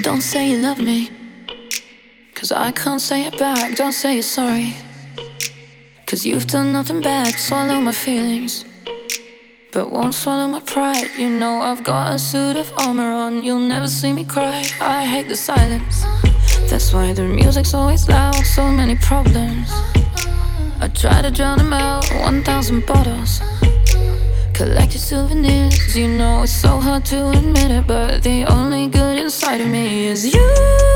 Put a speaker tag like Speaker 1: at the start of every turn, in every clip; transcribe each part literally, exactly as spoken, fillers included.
Speaker 1: Don't say you love me, 'cause I can't say it back. Don't say you're sorry, 'cause you've done nothing bad. Swallow my feelings, but won't swallow my pride. You know I've got a suit of armor on, you'll never see me cry. I hate the silence, that's why the music's always loud. So many problems, I try to drown them out. One thousand bottles, collected souvenirs. You know it's so hard to admit it, but the only good inside of me is you.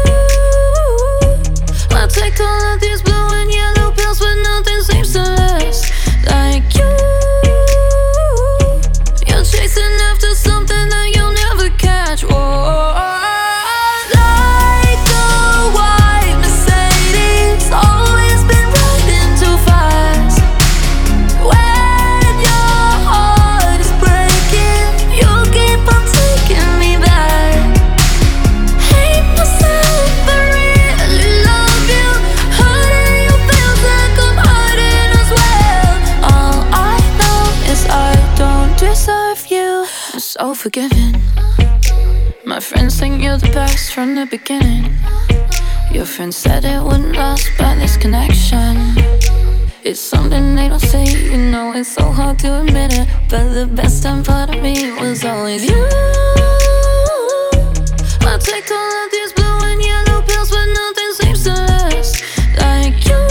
Speaker 1: I take all of these blue and yellow pills, but nothing seems to last like you. You're chasing after something that you'll never catch. Whoa. So forgiving. My friends think you're the best from the beginning. Your friend said it wouldn't last, but this connection, it's something they don't see. You know it's so hard to admit it, but the best time part of me was always you. I take all of these blue and yellow pills, but nothing seems to last like you.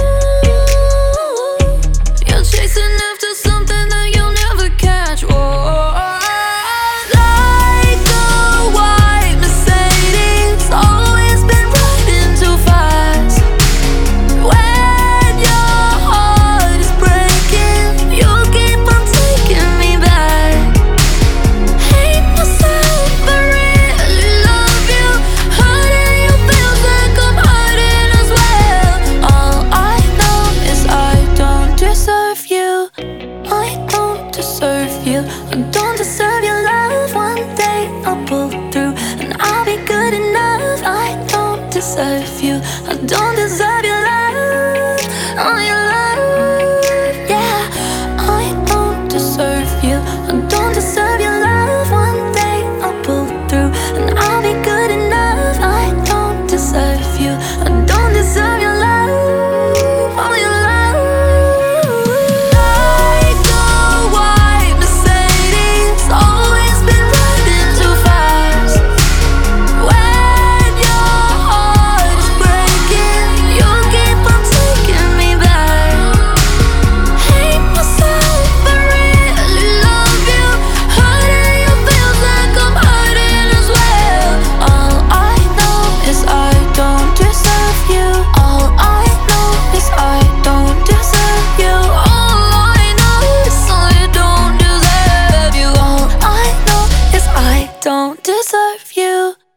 Speaker 1: You're chasing after something that you'll never catch. Whoa. I don't deserve your love. One day I'll pull through and I'll be good enough. I don't deserve you. I don't deserve your love. Oh, your love, yeah. I don't deserve you. I don't deserve your love. One day I'll pull through and I'll be good enough. I don't deserve you. I don't deserve your love. Oh, your love. Don't deserve you.